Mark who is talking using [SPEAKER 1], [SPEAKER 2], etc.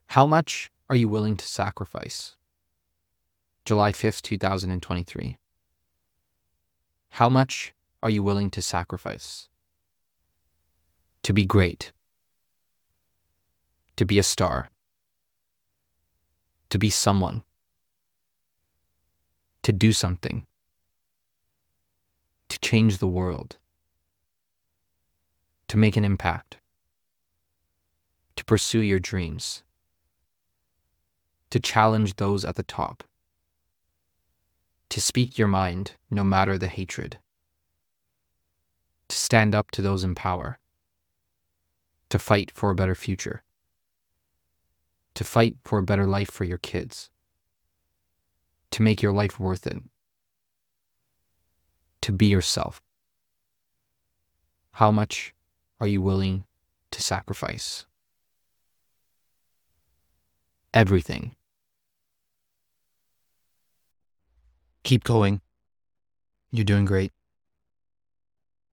[SPEAKER 1] How much are you willing to sacrifice? July 5th, 2023. How much are you willing to sacrifice? To be great. To be a star. To be someone. To do something. To change the world. To make an impact. To pursue your dreams. To challenge those at the top. To speak your mind, no matter the hatred. To stand up to those in power. To fight for a better future. To fight for a better life for your kids. To make your life worth it. To be yourself. How much are you willing to sacrifice? Everything. Keep going. You're doing great.